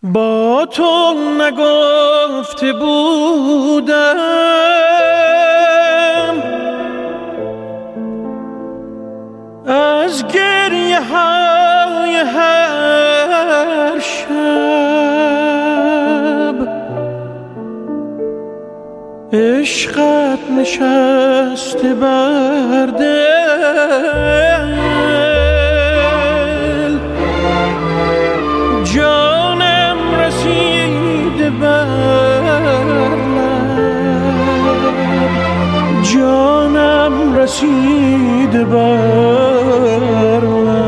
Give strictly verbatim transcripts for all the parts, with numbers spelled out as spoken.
با تو نگفته بودم از گریه های هر شب عشقت نشسته بر دل، جانم رسیده بر لب، جانم رسیده بر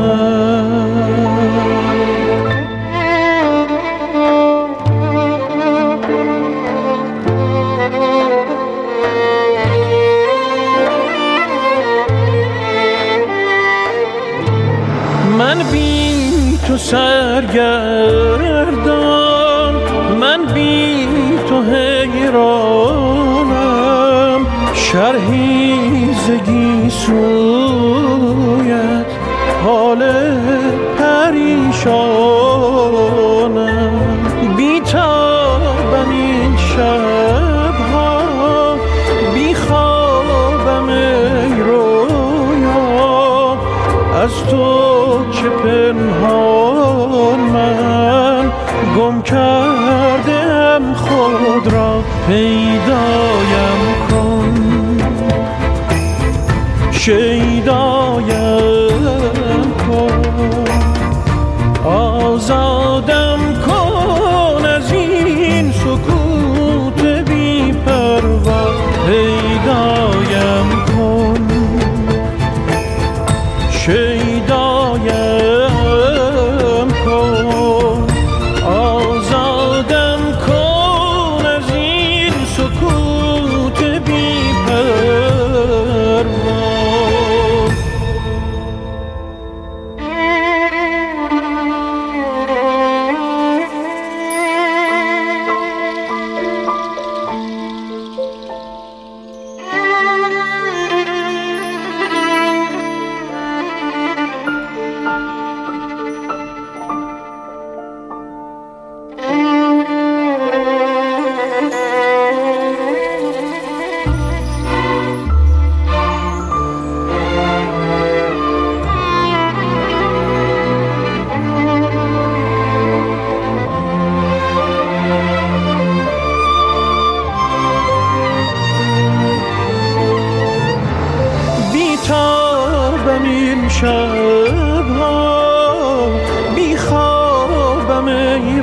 من بی تو سرگردان، من بی تو حیرانم، شرحی زگی سویت حال پریشانم، بی تابم این شبها، بی خوابم ای رویا، از تو چه پنهان من گم کردم خود را، پیدایم کن شیدایم کن، آزادم کن از این سکوت بی پروا، پیدایم کن شیدایم کن، آزادم کن از این سکوت بی پروا. بیتابم این شبها، بی خوابم ای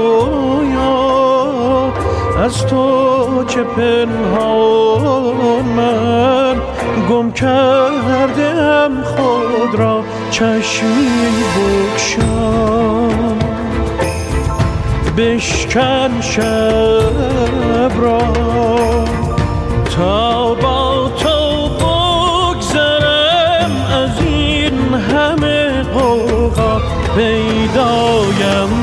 رویا، از تو چه پنهان من گم کردم خود را، چشمی بگشا بشکن شب را، تا با تو همه قوقا، پیدایم